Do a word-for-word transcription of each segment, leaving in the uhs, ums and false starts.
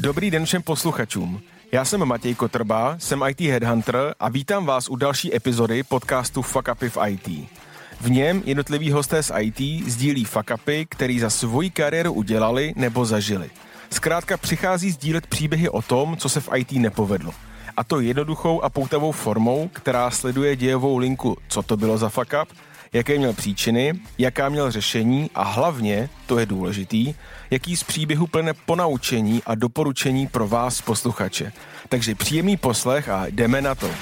Dobrý den všem posluchačům. Já jsem Matěj Kotrba, jsem í té Headhunter a vítám vás u další epizody podcastu Fuck Upy v í té. V něm jednotliví hosté z í té sdílí fuck upy, který za svoji kariéru udělali nebo zažili. Zkrátka přichází sdílet příběhy o tom, co se v í té nepovedlo. A to jednoduchou a poutavou formou, která sleduje dějovou linku, co to bylo za fuck up, jaké měl příčiny, jaká měl řešení a hlavně, to je důležitý, jaký z příběhu plne ponaučení a doporučení pro vás, posluchače. Takže příjemný poslech a jdeme na to.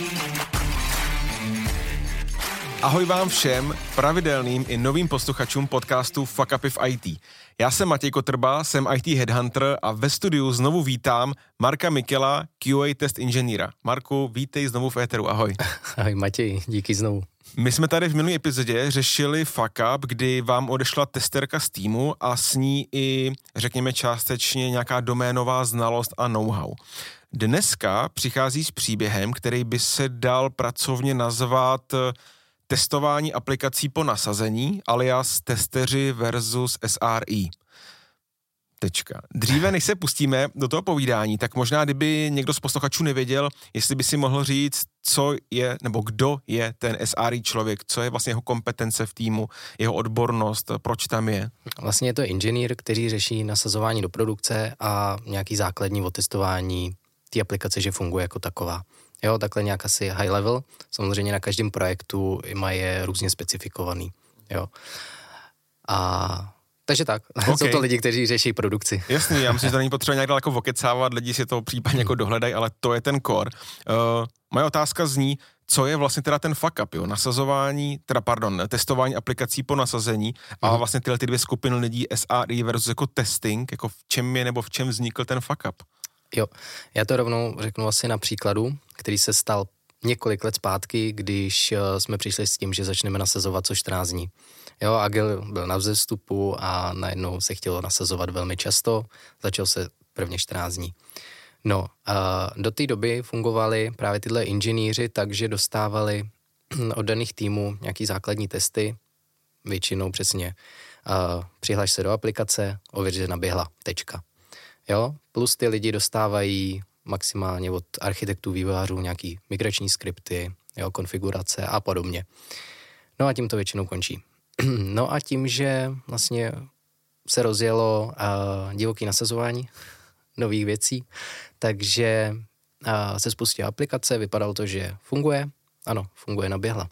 Ahoj vám všem, pravidelným i novým posluchačům podcastu Fuck Upy v í té. Já jsem Matěj Kotrba, jsem í té Headhunter a ve studiu znovu vítám Marka Mikela, Q A test inženýra. Marku, vítej znovu v éteru, ahoj. Ahoj Matěj, díky znovu. My jsme tady v minulý epizodě řešili fuck up, kdy vám odešla testerka z týmu a s ní i, řekněme, částečně nějaká doménová znalost a know-how. Dneska přichází s příběhem, který by se dal pracovně nazvat testování aplikací po nasazení, alias testeři versus S R I. Tečka. Dříve, než se pustíme do toho povídání, tak možná, kdyby někdo z posluchačů nevěděl, jestli by si mohl říct, co je, nebo kdo je ten S R I člověk, co je vlastně jeho kompetence v týmu, jeho odbornost, proč tam je? Vlastně je to inženýr, který řeší nasazování do produkce a nějaký základní otestování té aplikace, že funguje jako taková. Jo, takhle nějak asi high level. Samozřejmě na každém projektu má je různě specifikovaný. Jo. A takže tak, okay. Jsou to lidi, kteří řeší produkci. Jasný, já myslím, že to není potřeba nějak daleko vokecávat, lidi si to případně jako dohledají, ale to je ten core. Uh, moje otázka zní, co je vlastně teda ten fuck up, jo? Nasazování, teda pardon, testování aplikací po nasazení a hmm. vlastně tyhle ty dvě skupiny lidí S R I versus jako testing, jako v čem je nebo v čem vznikl ten fuck up? Jo, já to rovnou řeknu asi na příkladu, který se stal několik let zpátky, když jsme přišli s tím, že začneme nasazovat co čtrnáct dní. Jo, Agile byl na vzestupu a najednou se chtělo nasazovat velmi často, začal se prvně čtrnáct dní. No, a do té doby fungovali právě tyhle inženýři, takže dostávali od daných týmů nějaký základní testy, většinou přesně uh, přihlaš se do aplikace, ověř, že naběhla, tečka. Jo, plus ty lidi dostávají maximálně od architektů, vývojářů nějaký migrační skripty, jo, konfigurace a podobně. No a tím to většinou končí. No a tím, že vlastně se rozjelo uh, divoký nasazování nových věcí, takže uh, se spustila aplikace, vypadalo to, že funguje, ano, funguje, naběhla.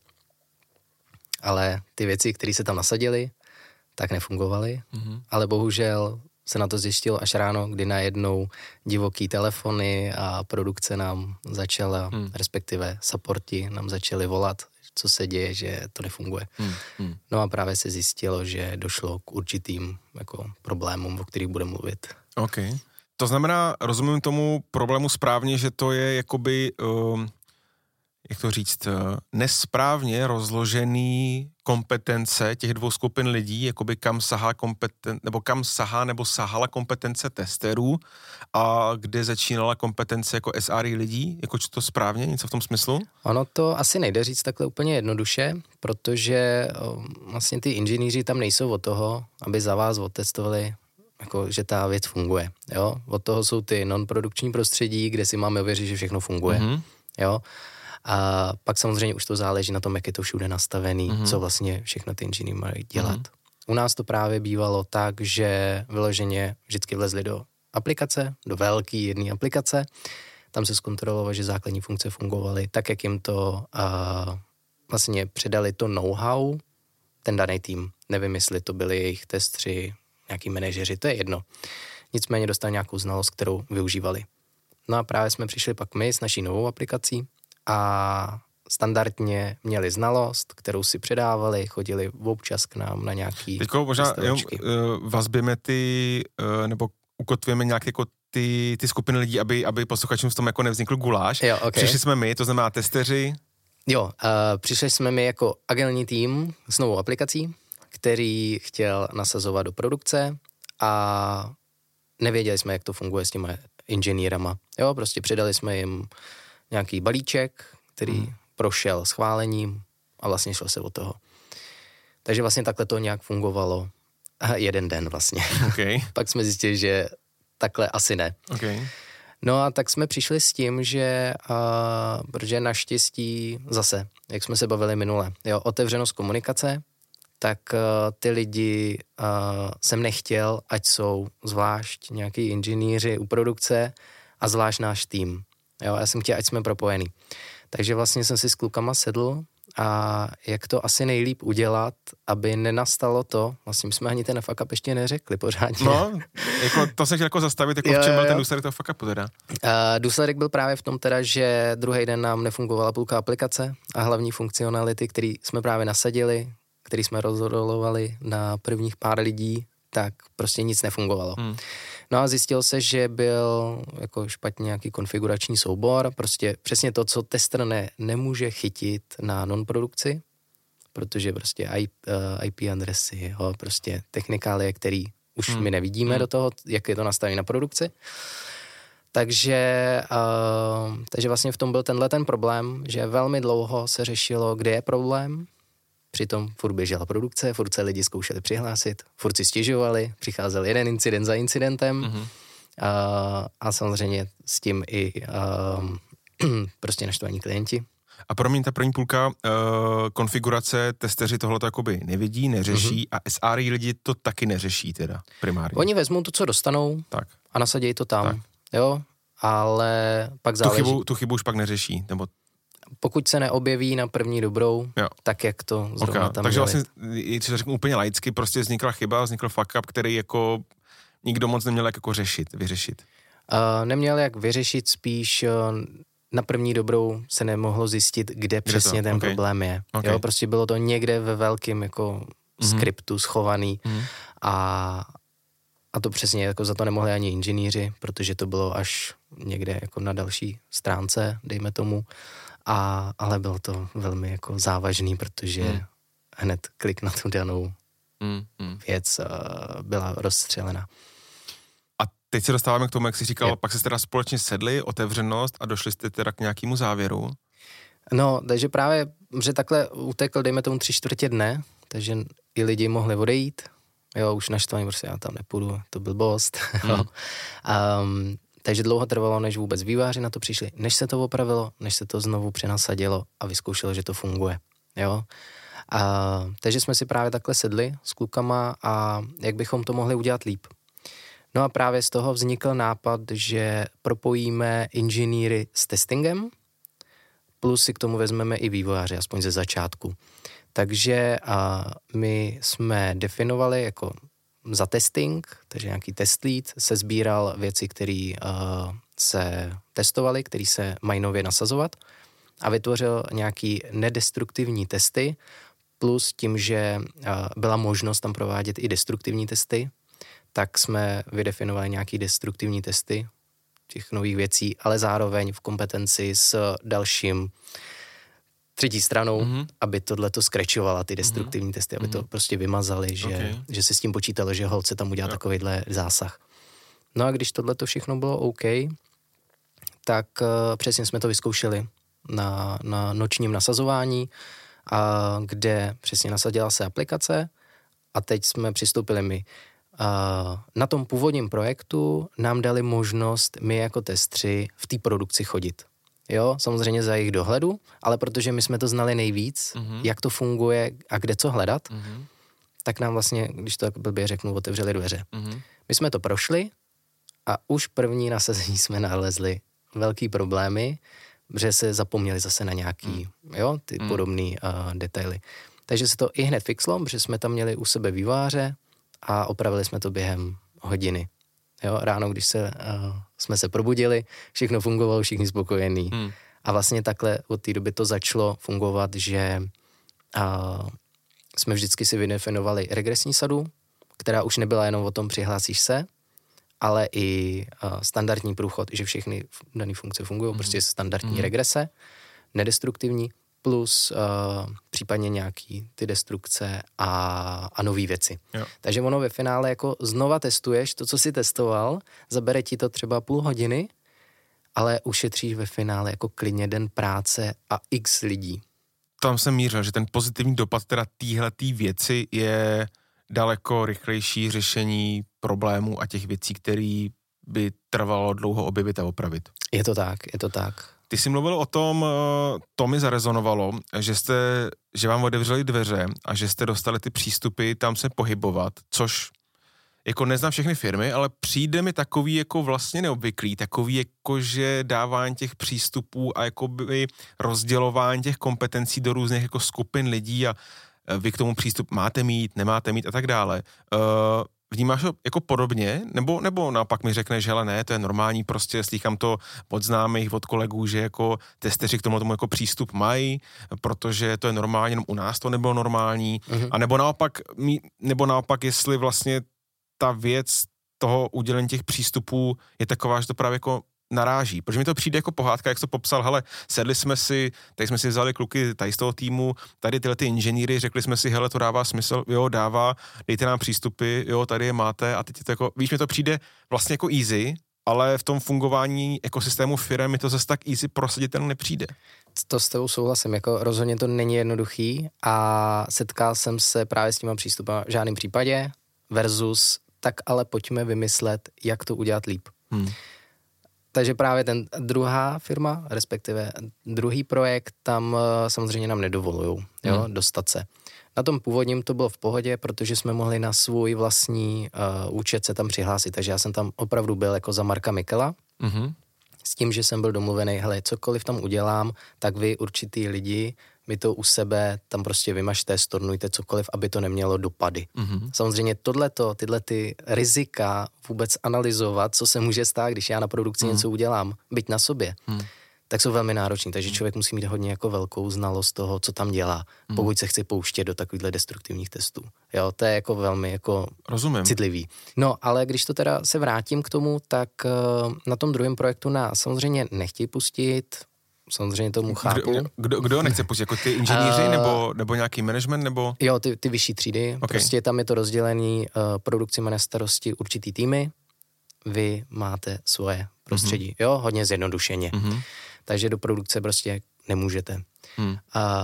Ale ty věci, které se tam nasadily, tak nefungovaly, mm-hmm. ale bohužel se na to zjistilo až ráno, kdy najednou divoký telefony a produkce nám začala, hmm. respektive supporti nám začali volat, co se děje, že to nefunguje. Hmm. Hmm. No a právě se zjistilo, že došlo k určitým jako problémům, o kterých budeme mluvit. OK. To znamená, rozumím tomu problému správně, že to je jakoby, um, jak to říct, nesprávně rozložený kompetence těch dvou skupin lidí, jakoby kam sahá kompeten, nebo kam sahá nebo sahala kompetence testerů a kde začínala kompetence jako S R I lidí, jako to správně, něco v tom smyslu? Ono to asi nejde říct takhle úplně jednoduše, protože o, vlastně ty inženýři tam nejsou od toho, aby za vás otestovali, jako, že ta věc funguje. Jo? Od toho jsou ty non-produkční prostředí, kde si máme ověřit, že všechno funguje. Mm-hmm. Jo? A pak samozřejmě už to záleží na tom, jak je to všude nastavený, mm-hmm. co vlastně všechno ty inženýři mají dělat. Mm-hmm. U nás to právě bývalo tak, že vyloženě vždycky vlezli do aplikace, do velký jedné aplikace, tam se zkontrolovalo, že základní funkce fungovaly tak, jak jim to uh, vlastně předali to know-how, ten daný tým. Nevím, jestli to byli jejich testři, nějaký manažeři, to je jedno. Nicméně dostali nějakou znalost, kterou využívali. No a právě jsme přišli pak my s naší novou aplikací, a standardně měli znalost, kterou si předávali, chodili občas k nám na nějaký teďko možná jenom, uh, vazběme ty, uh, nebo ukotvíme nějaké jako ty, ty skupiny lidí, aby, aby posluchačům v tom jako nevznikl guláš. Jo, okay. Přišli jsme my, to znamená testeři. Jo, uh, přišli jsme my jako agilní tým s novou aplikací, který chtěl nasazovat do produkce a nevěděli jsme, jak to funguje s těma inženýrama. Jo, prostě předali jsme jim nějaký balíček, který hmm. prošel schválením a vlastně šlo se od toho. Takže vlastně takhle to nějak fungovalo jeden den vlastně. Okay. Pak jsme zjistili, že takhle asi ne. Okay. No a tak jsme přišli s tím, že uh, protože naštěstí zase, jak jsme se bavili minule, jo, otevřenost komunikace, tak uh, ty lidi uh, jsem nechtěl, ať jsou zvlášť nějaký inženýři u produkce a zvlášť náš tým. Jo, já jsem chtěl, ať jsme propojený. Takže vlastně jsem si s klukama sedl a jak to asi nejlíp udělat, aby nenastalo to, vlastně my jsme ani ten fuck up ještě neřekli pořádně. No, jako to jsem chtěl jako zastavit, jako jo, v čem byl jo. ten důsledek toho fuck upu teda? Uh, důsledek byl právě v tom teda, že druhý den nám nefungovala půlka aplikace a hlavní funkcionality, které jsme právě nasadili, který jsme rozhodolovali na prvních pár lidí, tak prostě nic nefungovalo. Hmm. No a zjistilo se, že byl jako špatně nějaký konfigurační soubor, prostě přesně to, co tester ne, nemůže chytit na non-produkci, protože prostě I, uh, I P adresy, jo, prostě technikálie, který už hmm. my nevidíme hmm. do toho, jak je to nastavené na produkci. Takže, uh, takže vlastně v tom byl tenhle ten problém, že velmi dlouho se řešilo, kde je problém. Přitom furt běžela produkce, furt se lidi zkoušeli přihlásit, furt si stěžovali, přicházel jeden incident za incidentem mm-hmm. a, a samozřejmě s tím i um, prostě naštvaní klienti. A pro mě ta první půlka uh, konfigurace, testeři tohle jakoby nevidí, neřeší mm-hmm. a S R I lidi to taky neřeší teda primárně. Oni vezmou to, co dostanou tak. a nasadějí to tam, tak. jo, ale pak záleží. Tu chybu, tu chybu už pak neřeší, nebo pokud se neobjeví na první dobrou, jo. tak jak to zrovna okay. tam Takže měli. vlastně, co řeknu úplně laicky, prostě vznikla chyba, vznikl fuck up, který jako nikdo moc neměl jak jako řešit, vyřešit. Uh, neměl jak vyřešit, spíš uh, na první dobrou se nemohlo zjistit, kde, kde přesně to? ten okay. problém je. Okay. Jo, prostě bylo to někde ve velkém jako mm-hmm. skriptu schovaný mm-hmm. a, a to přesně jako za to nemohli ani inženýři, protože to bylo až někde jako na další stránce, dejme tomu. A, ale byl to velmi jako závažný, protože hmm. hned klik na tu danou hmm. Hmm. věc uh, byla rozstřelena. A teď se dostáváme k tomu, jak jsi říkal, je. Pak jste teda společně sedli, otevřenost a došli jste teda k nějakému závěru? No, takže právě, že takhle utekl, dejme tomu tři čtvrtě dne, takže i lidi mohli odejít, jo, už naštvaný, prostě já tam nepůjdu, to byl bost. Hmm. um, Takže dlouho trvalo, než vůbec vývojáři na to přišli, než se to opravilo, než se to znovu přenasadilo a vyzkoušelo, že to funguje. Jo? A, takže jsme si právě takhle sedli s klukama a jak bychom to mohli udělat líp. No a právě z toho vznikl nápad, že propojíme inženýry s testingem, plus si k tomu vezmeme i vývojáře, aspoň ze začátku. Takže a my jsme definovali jako za testing, takže nějaký test lead se sbíral věci, které uh, se testovaly, které se mají nově nasazovat a vytvořil nějaký nedestruktivní testy, plus tím, že uh, byla možnost tam provádět i destruktivní testy, tak jsme vydefinovali nějaký destruktivní testy těch nových věcí, ale zároveň v kompetenci s dalším třetí stranou, mm-hmm. aby tohleto skrečovala ty destruktivní mm-hmm. testy, aby to prostě vymazali, že, okay. že se s tím počítalo, že holt se tam udělá takovýhle zásah. No a když tohleto všechno bylo OK, tak uh, přesně jsme to vyzkoušeli na, na nočním nasazování, a kde přesně nasadila se aplikace a teď jsme přistoupili my. Uh, na tom původním projektu nám dali možnost my jako testři v té produkci chodit. Jo, samozřejmě za jejich dohledu, ale protože my jsme to znali nejvíc, mm-hmm. jak to funguje a kde co hledat, mm-hmm. tak nám vlastně, když to tak blbě řeknu, otevřeli dveře. Mm-hmm. My jsme to prošli a už první nasazení jsme nalezli velký problémy, protože se zapomněli zase na nějaký, mm. jo, ty mm. podobný uh, detaily. Takže se to i hned fixlo, protože jsme tam měli u sebe vývojáře a opravili jsme to během hodiny. Jo, ráno, když se, uh, jsme se probudili, všechno fungovalo, všichni spokojení. Hmm. A vlastně takhle od té doby to začalo fungovat, že uh, jsme vždycky si vydefinovali regresní sadu, která už nebyla jenom o tom přihlásíš se, ale i uh, standardní průchod, že všechny dané funkce fungují, hmm. prostě standardní hmm. regrese, nedestruktivní, plus uh, případně nějaký ty destrukce a, a nový věci. Jo. Takže ono ve finále jako znova testuješ to, co jsi testoval, zabere ti to třeba půl hodiny, ale ušetříš ve finále jako klidně den práce a x lidí. Tam jsem mířil, že ten pozitivní dopad teda téhletý věci je daleko rychlejší řešení problémů a těch věcí, které by trvalo dlouho objevit a opravit. Je to tak, je to tak. Ty jsi mluvil o tom, to mi zarezonovalo, že jste, že vám otevřeli dveře a že jste dostali ty přístupy tam se pohybovat, což jako neznám všechny firmy, ale přijde mi takový jako vlastně neobvyklý, takový jako, že dávání těch přístupů a jakoby rozdělování těch kompetencí do různých jako skupin lidí a vy k tomu přístup máte mít, nemáte mít a tak dále. Vnímáš to jako podobně? Nebo, nebo naopak mi řekneš, že hele ne, to je normální, prostě slýchám to od známých, od kolegů, že jako testeři k tomu, tomu jako přístup mají, protože to je normální, jenom u nás to nebylo normální. Mm-hmm. A nebo naopak, nebo naopak, jestli vlastně ta věc toho udělení těch přístupů je taková, že to právě jako naráží. Protože mi to přijde jako pohádka, jak jsi to popsal, hele, sedli jsme si, tady jsme si vzali kluky tady z toho týmu, tady tyhle ty inženýry, řekli jsme si, hele, to dává smysl, jo, dává, dejte nám přístupy, jo, tady je máte a teď je to jako, víš, mi to přijde vlastně jako easy, ale v tom fungování ekosystému firem mi to zase tak easy prosaditelně nepřijde. To s tebou souhlasím, jako rozhodně to není jednoduchý a setkal jsem se právě s těma přístupy v žádném případě versus tak ale pojďme vymyslet, jak to udělat líp. Hmm. Takže právě ten druhá firma, respektive druhý projekt, tam samozřejmě nám nedovolujou, jo, hmm. dostat se. Na tom původním to bylo v pohodě, protože jsme mohli na svůj vlastní uh, účet se tam přihlásit, takže já jsem tam opravdu byl jako za Marka Mikela, hmm. s tím, že jsem byl domluvený, hele, cokoliv tam udělám, tak vy určitý lidi mi to u sebe tam prostě vymažte, stornujte cokoliv, aby to nemělo dopady. Mm-hmm. Samozřejmě tohleto, tyhle ty rizika vůbec analyzovat, co se může stát, když já na produkci mm. něco udělám, byť na sobě, mm. tak jsou velmi náročný, takže člověk musí mít hodně jako velkou znalost toho, co tam dělá, mm. pokud se chce pouštět do takovýchhle destruktivních testů. Jo, to je jako velmi jako Rozumím. citlivý. No, ale když to teda se vrátím k tomu, tak uh, na tom druhém projektu nás samozřejmě nechtějí pustit. Samozřejmě tomu chápu. Kdo, kdo, kdo nechce pustit? Jako ty inženýři uh, nebo, nebo nějaký management? Nebo? Jo, ty, ty vyšší třídy. Okay. Prostě tam je to rozdělený, uh, produkci má na starosti určitý týmy, vy máte svoje prostředí. Mm-hmm. Jo, hodně zjednodušeně. Mm-hmm. Takže do produkce prostě nemůžete. Mm. Uh,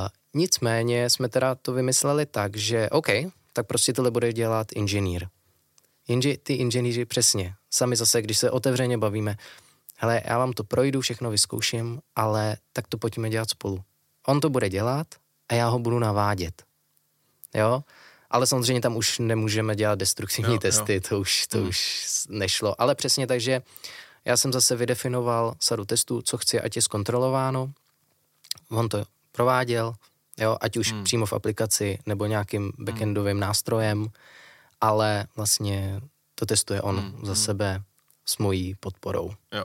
nicméně jsme teda to vymysleli tak, že OK, tak prostě tohle bude dělat inženýr. Jenže ty inženýři přesně, sami zase, když se otevřeně bavíme, hele, já vám to projdu, všechno vyzkouším, ale tak to pojďme dělat spolu. On to bude dělat a já ho budu navádět. Jo? Ale samozřejmě tam už nemůžeme dělat destruktivní jo, testy, jo. to už to hmm. už nešlo. Ale přesně takže já jsem zase vydefinoval sadu testů, co chci, ať je zkontrolováno. On to prováděl, jo, ať už hmm. přímo v aplikaci nebo nějakým backendovým hmm. nástrojem, ale vlastně to testuje on hmm. za sebe s mojí podporou. Jo.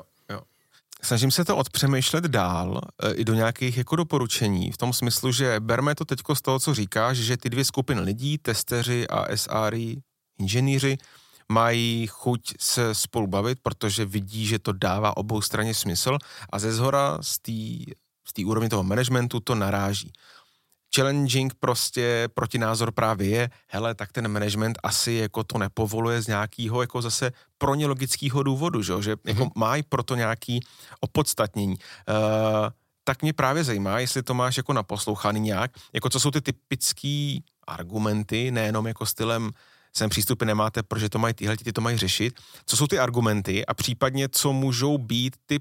Snažím se to odpřemýšlet dál e, i do nějakých jako doporučení, v tom smyslu, že berme to teďko z toho, co říkáš, že ty dvě skupiny lidí, testeři a S R I, inženýři, mají chuť se spolu bavit, protože vidí, že to dává obou straně smysl a ze zhora z té z té úrovně toho managementu to naráží. Challenging prostě protinázor právě je, hele, tak ten management asi jako to nepovoluje z nějakého jako zase pro ně logického důvodu, že, že jako mm-hmm. mají proto nějaký opodstatnění. Uh, tak mě právě zajímá, jestli to máš jako naposlouchaný nějak, jako co jsou ty typický argumenty, nejenom jako stylem sem přístupy nemáte, protože to mají tyhle, ty to mají řešit, co jsou ty argumenty a případně co můžou být ty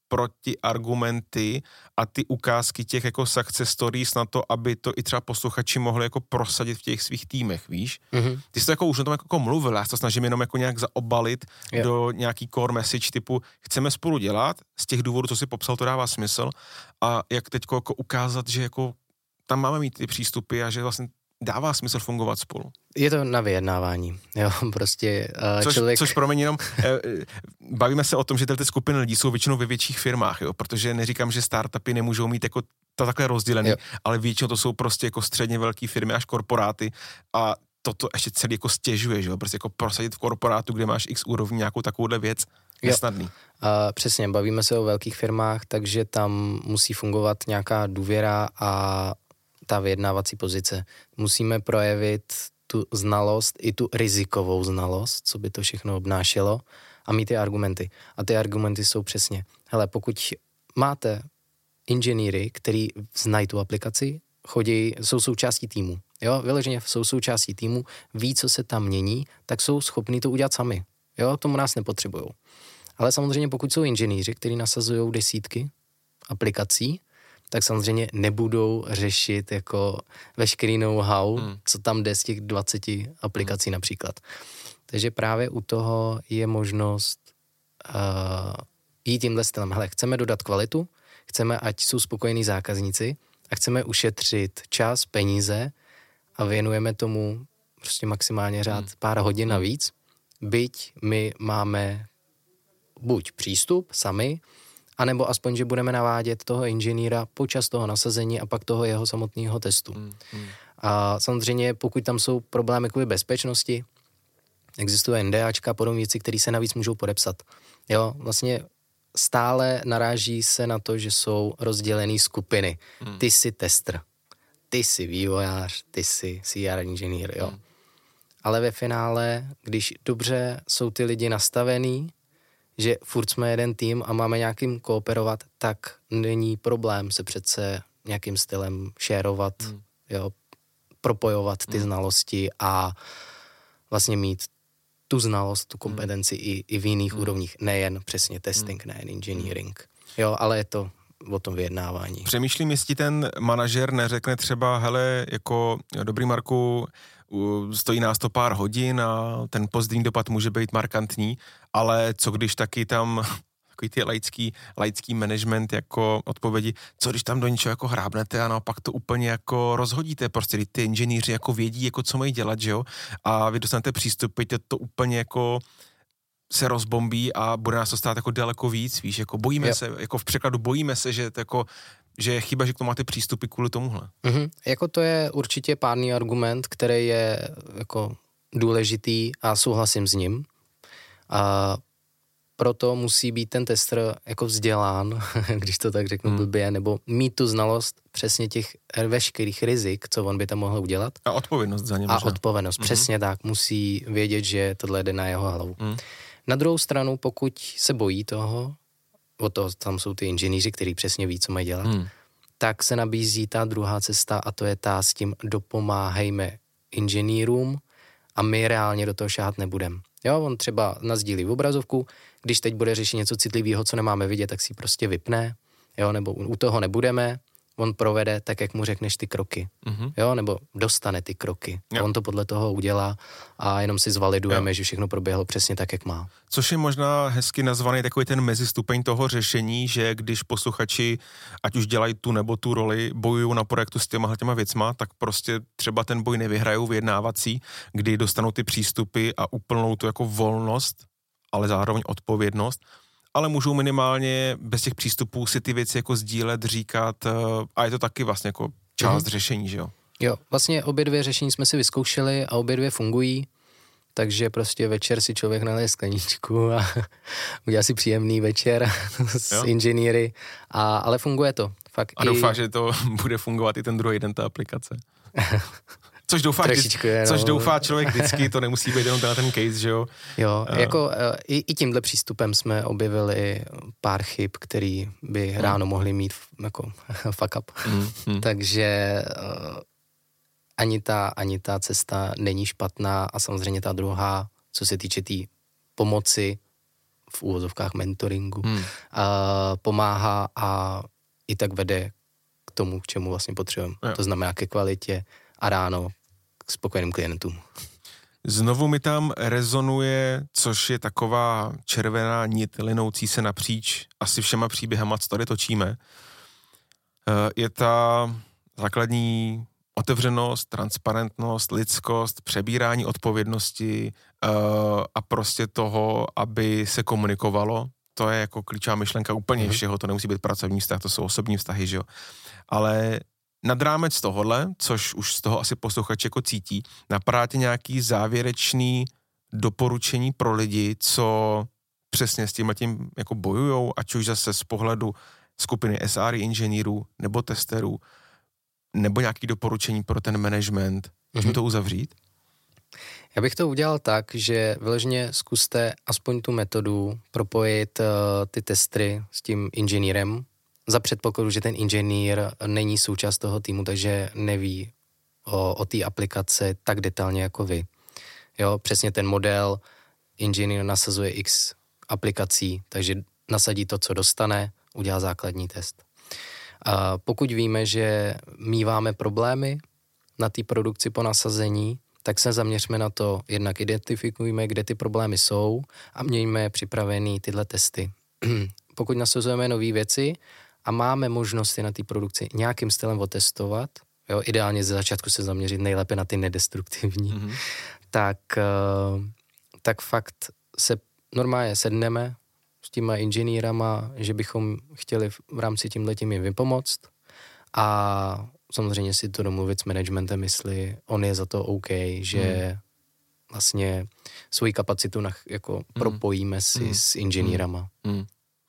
protiargumenty a ty ukázky těch jako success stories na to, aby to i třeba posluchači mohli jako prosadit v těch svých týmech, víš? Mm-hmm. Ty jsi to jako už na tom jako mluvil, já se to snažím jenom jako nějak zaobalit yeah. do nějaký core message typu chceme spolu dělat, z těch důvodů, co jsi popsal, to dává smysl a jak teď jako ukázat, že jako tam máme mít ty přístupy a že vlastně dává smysl fungovat spolu. Je to na vyjednávání, jo, prostě uh, což, člověk... Což promiň jenom, eh, bavíme se o tom, že ty skupiny lidí jsou většinou ve větších firmách, jo, protože neříkám, že startupy nemůžou mít jako to takhle rozdělený, jo. ale většinou to jsou prostě jako středně velké firmy až korporáty a toto ještě celý jako stěžuje, že jo, prostě jako prosadit v korporátu, kde máš x úrovní nějakou takovouhle věc, nesnadný. Uh, přesně, bavíme se o velkých firmách, takže tam musí fungovat nějaká důvěra a ta vyjednávací pozice. Musíme projevit tu znalost, i tu rizikovou znalost, co by to všechno obnášelo a mít ty argumenty. A ty argumenty jsou přesně, hele, pokud máte inženýry, který znají tu aplikaci, chodí, jsou součástí týmu, jo, vyloženě jsou součástí týmu, ví, co se tam mění, tak jsou schopní to udělat sami, jo, k tomu nás nepotřebujou. Ale samozřejmě pokud jsou inženýři, kteří nasazují desítky aplikací, tak samozřejmě nebudou řešit jako veškerý know-how, hmm. co tam jde z těch dvaceti aplikací hmm. například. Takže právě u toho je možnost uh, jít tímhle stylem. Hele, chceme dodat kvalitu, chceme, ať jsou spokojení zákazníci a chceme ušetřit čas, peníze a věnujeme tomu prostě maximálně řád hmm. pár hodin navíc, byť my máme buď přístup sami, anebo aspoň, že budeme navádět toho inženýra počas toho nasazení a pak toho jeho samotného testu. Hmm. Hmm. A samozřejmě, pokud tam jsou problémy kvůli bezpečnosti, existuje NDAčka a podobné věci, které se navíc můžou podepsat. Jo, vlastně stále naráží se na to, že jsou rozdělené skupiny. Hmm. Ty jsi tester, ty jsi vývojář, ty jsi C R inženýr, jo. Hmm. Ale ve finále, když dobře jsou ty lidi nastavený, že furt jsme jeden tým a máme nějakým kooperovat, tak není problém se přece nějakým stylem šérovat, hmm. jo, propojovat ty hmm. znalosti a vlastně mít tu znalost, tu kompetenci hmm. i, i v jiných hmm. úrovních, nejen přesně testing, hmm. nejen engineering. Jo, ale je to o tom vyjednávání. Přemýšlím, jestli ten manažer neřekne třeba, hele, jako dobrý Marku, stojí nás to pár hodin a ten pozdní dopad může být markantní, ale co když taky tam takový ty laický, laický management jako odpovědi, co když tam do něčeho jako hrábnete a naopak to úplně jako rozhodíte, prostě ty inženýři jako vědí, jako co mají dělat, že jo, a vy dostanete přístup, to, to úplně jako se rozbombí a bude nás to stát jako daleko víc, víš, jako bojíme yep. se, jako v překladu bojíme se, že to jako že je chyba, že k tomu máte přístupy kvůli tomuhle. Mm-hmm. Jako to je určitě pádný argument, který je jako důležitý a souhlasím s ním. A proto musí být ten tester jako vzdělán, když to tak řeknu hmm. blbě, nebo mít tu znalost přesně těch veškerých rizik, co on by tam mohl udělat. A odpovědnost za ně. A možná. odpovědnost, mm-hmm. přesně tak. Musí vědět, že tohle jde na jeho hlavu. Mm. Na druhou stranu, pokud se bojí toho, o to tam jsou ty inženýři, kteří přesně ví, co mají dělat, hmm. tak se nabízí ta druhá cesta a to je ta s tím dopomáhejme inženýrům a my reálně do toho šáhat nebudeme. Jo, on třeba nasdílí v obrazovku, když teď bude řešit něco citlivého, co nemáme vidět, tak si prostě vypne, jo, nebo u toho nebudeme, on provede tak, jak mu řekneš ty kroky, mm-hmm. jo, nebo dostane ty kroky. Jo. On to podle toho udělá a jenom si zvalidujeme, jo. že všechno proběhlo přesně tak, jak má. Což je možná hezky nazvaný takový ten mezistupeň toho řešení, že když posluchači, ať už dělají tu nebo tu roli, bojují na projektu s těma těma věcma, tak prostě třeba ten boj nevyhrajou vyjednávací, kdy dostanou ty přístupy a úplnou tu jako volnost, ale zároveň odpovědnost, ale můžou minimálně bez těch přístupů si ty věci jako sdílet, říkat a je to taky vlastně jako část mm-hmm. řešení, že jo? Jo, vlastně obě dvě řešení jsme si vyzkoušeli a obě dvě fungují, takže prostě večer si člověk nalije skleničku a udělá si příjemný večer s jo? inženýry, a, ale funguje to. Fakt a doufám, i... že to bude fungovat i ten druhý den ta aplikace. Což doufá, je, což no. doufá člověk vždycky, to nemusí být jenom ten case, že jo? Jo, uh. jako i, i tímhle přístupem jsme objevili pár chyb, který by hmm. ráno mohli mít jako fuck up. Hmm. Hmm. Takže uh, ani ta, ani ta cesta není špatná a samozřejmě ta druhá, co se týče té tý pomoci v úvozovkách mentoringu, hmm. uh, pomáhá a i tak vede k tomu, k čemu vlastně potřebujeme. To znamená ke kvalitě a ráno k spokojeným klientům. Znovu mi tam rezonuje, což je taková červená nit linoucí se napříč asi všema příběhama, co tady točíme. Je ta základní otevřenost, transparentnost, lidskost, přebírání odpovědnosti a prostě toho, aby se komunikovalo. To je jako klíčová myšlenka úplně mm-hmm. všeho, to nemusí být pracovní vztah, to jsou osobní vztahy, že jo. Ale nad rámec tohohle, což už z toho asi posluchač jako cítí, napadá tě nějaký závěrečný doporučení pro lidi, co přesně s tím tím jako bojujou, ať už zase z pohledu skupiny S R inženýrů nebo testerů, nebo nějaký doporučení pro ten management, mm-hmm. čím to uzavřít? Já bych to udělal tak, že vyloženě zkuste aspoň tu metodu propojit uh, ty testry s tím inženýrem, za předpokladu, že ten inženýr není součást toho týmu, takže neví o, o té aplikace tak detailně jako vy. Jo, přesně ten model, inženýr nasazuje x aplikací, takže nasadí to, co dostane, udělá základní test. A pokud víme, že míváme problémy na té produkci po nasazení, tak se zaměřme na to, jednak identifikujeme, kde ty problémy jsou a mějme připravený tyhle testy. Pokud nasazujeme nové věci a máme možnosti na té produkci nějakým stylem otestovat, jo, ideálně ze začátku se zaměřit nejlépe na ty nedestruktivní, mm-hmm. tak, tak fakt se normálně sedneme s těma inženýrama, že bychom chtěli v rámci tímhletím jim vypomoct a samozřejmě si to domluvit s managementem, jestli on je za to OK, že mm. vlastně svoji kapacitu na, jako mm. propojíme si mm. s inženýrama. Mm.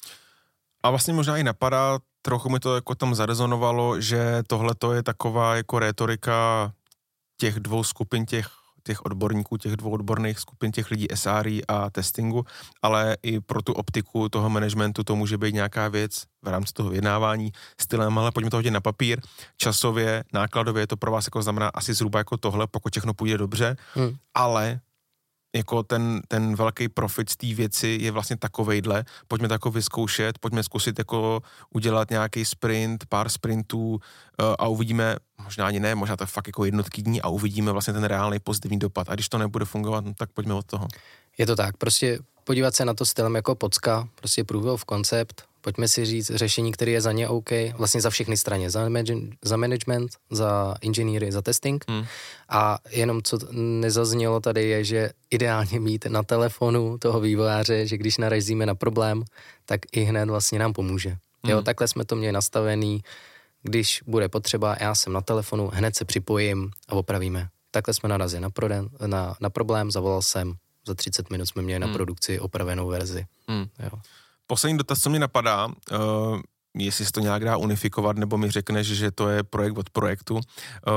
A vlastně možná i napadá, trochu mi to jako tam zarezonovalo, že tohle to je taková jako rétorika těch dvou skupin, těch, těch odborníků, těch dvou odborných skupin, těch lidí S R E a testingu, ale i pro tu optiku toho managementu to může být nějaká věc v rámci toho vyjednávání stylem, ale pojďme to hodit na papír, časově, nákladově, je to pro vás jako znamená asi zhruba jako tohle, pokud všechno půjde dobře, hmm. ale jako ten, ten velký profit z té věci je vlastně takovejhle, pojďme to jako vyzkoušet, pojďme zkusit jako udělat nějaký sprint, pár sprintů uh, a uvidíme, možná ani ne, možná to je fakt jako jednotky dní a uvidíme vlastně ten reálný pozitivní dopad. A když to nebude fungovat, no, tak pojďme od toho. Je to tak, prostě podívat se na to stylem jako pocka, prostě proof of concept, pojďme si říct řešení, které je za ně OK, vlastně za všechny strany, za, manage- za management, za inženýry, za testing hmm. a jenom co nezaznělo tady je, že ideálně mít na telefonu toho vývojáře, že když narazíme na problém, tak i hned vlastně nám pomůže. Hmm. Jo, takhle jsme to měli nastavený, když bude potřeba, já jsem na telefonu, hned se připojím a opravíme. Takhle jsme narazili na, proden, na, na problém, zavolal jsem, za třicet minut jsme měli hmm. na produkci opravenou verzi. Hmm. Jo. Poslední dotaz, co mě napadá, uh, jestli se to nějak dá unifikovat, nebo mi řekneš, že to je projekt od projektu. Uh,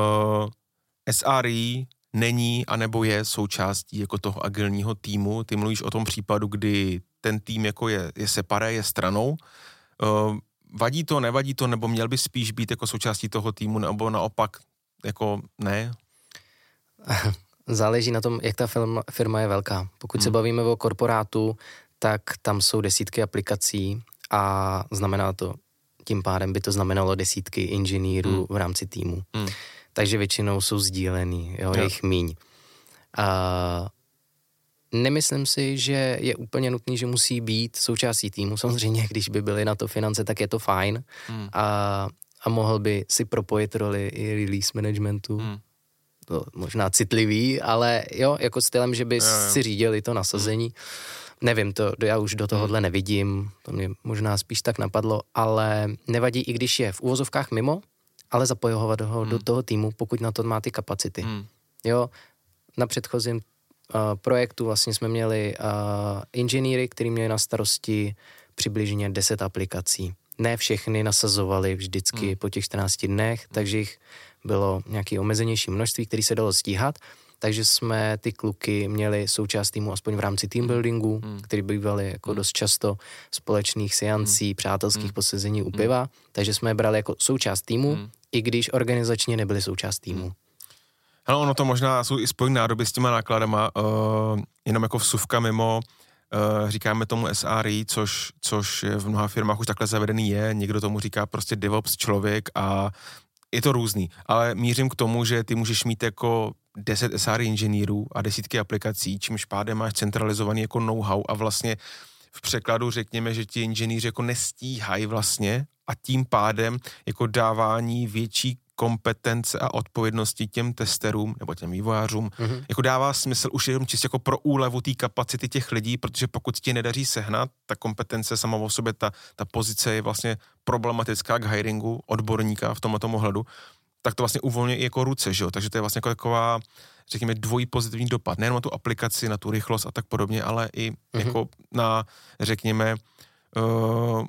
S R E není, anebo je součástí jako toho agilního týmu. Ty mluvíš o tom případu, kdy ten tým jako je, je separé, je stranou. Uh, vadí to, nevadí to, nebo měl by spíš být jako součástí toho týmu, nebo naopak jako ne? Záleží na tom, jak ta firma, firma je velká. Pokud hmm. se bavíme o korporátu, tak tam jsou desítky aplikací a znamená to, tím pádem by to znamenalo desítky inženýrů hmm. v rámci týmu. Hmm. Takže většinou jsou sdílený, jo, je jich míň. A nemyslím si, že je úplně nutný, že musí být součástí týmu. Samozřejmě, když by byly na to finance, tak je to fajn. Hmm. A, a mohl by si propojit roli i release managementu. Hmm. To možná citlivý, ale jo, jako stylem, že by jo, jo. si řídili to nasazení. Hmm. Nevím, to já už do tohohle nevidím, to mě možná spíš tak napadlo, ale nevadí, i když je v uvozovkách mimo, ale zapojovat ho hmm. do toho týmu, pokud na to má ty kapacity. Hmm. Jo, na předchozím uh, projektu vlastně jsme měli uh, inženýry, kteří měli na starosti přibližně deset aplikací. Ne všechny nasazovali vždycky hmm. po těch čtrnácti dnech, takže jich bylo nějaké omezenější množství, které se dalo stíhat. Takže jsme ty kluky měli součást týmu aspoň v rámci teambuildingu, hmm. který bývaly jako dost často společných seancí, hmm. přátelských hmm. posezení u piva, takže jsme je brali jako součást týmu, hmm. i když organizačně nebyli součást týmu. Hmm. Hele, ono to možná jsou i spojené nádoby s těma nákladama, uh, jenom jako vsuvka mimo, uh, říkáme tomu S R E, což, což v mnoha firmách už takhle zavedený je, někdo tomu říká prostě DevOps člověk a je to různý, ale mířím k tomu, že ty můžeš mít jako deset S R inženýrů a desítky aplikací, čímž pádem máš centralizovaný jako know-how a vlastně v překladu řekněme, že ti inženýři jako nestíhají vlastně a tím pádem jako dávání větší kompetence a odpovědnosti těm testerům nebo těm vývojářům, mm-hmm. jako dává smysl už jenom čistě jako pro úlevu té kapacity těch lidí, protože pokud ti nedaří sehnat, ta kompetence sama o sobě, ta, ta pozice je vlastně problematická k hiringu odborníka v tomto ohledu, tak to vlastně uvolňuje i jako ruce, že jo? Takže to je vlastně jako taková, řekněme, dvojí pozitivní dopad. Nejen na tu aplikaci, na tu rychlost a tak podobně, ale i mm-hmm. jako na, řekněme, uh,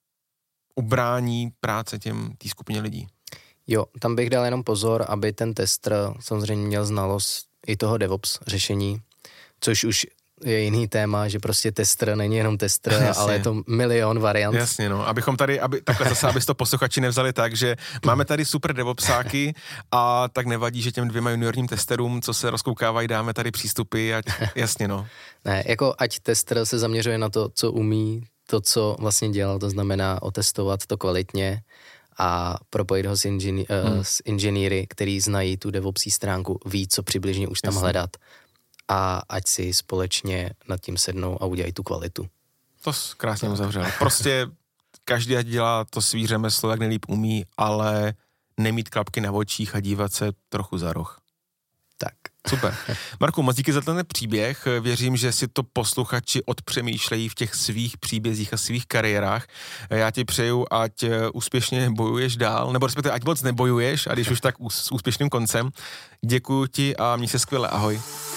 ubrání práce těm, té skupině lidí. Jo, tam bych dal jenom pozor, aby ten tester samozřejmě měl znalost i toho DevOps řešení, což už je jiný téma, že prostě tester není jenom tester, jasně, ale je to milion variant. Jasně, no, abychom tady, aby, takhle zase, aby to posluchači nevzali tak, že máme tady super devopsáky a tak nevadí, že těm dvěma juniorním testerům, co se rozkoukávají, dáme tady přístupy, ať, jasně, no. Ne, jako ať tester se zaměřuje na to, co umí, to, co vlastně dělal, to znamená otestovat to kvalitně a propojit ho s, inžini- hmm. s inženýry, který znají tu devopsí stránku, ví, co přibližně už tam jasně. hledat a ať si společně nad tím sednou a udělají tu kvalitu. To jsi krásně uzavřel. Prostě každý dělá to svý řemeslo, jak nejlíp umí, ale nemít klapky na očích a dívat se trochu za roh. Tak. Super. Marku, moc díky za ten příběh. Věřím, že si to posluchači odpřemýšlejí v těch svých příbězích a svých kariérách. Já ti přeju, ať úspěšně bojuješ dál, nebo respektive ať moc nebojuješ, a když už tak s úspěšným koncem. Děkuji ti a měj se skvěle. Ahoj.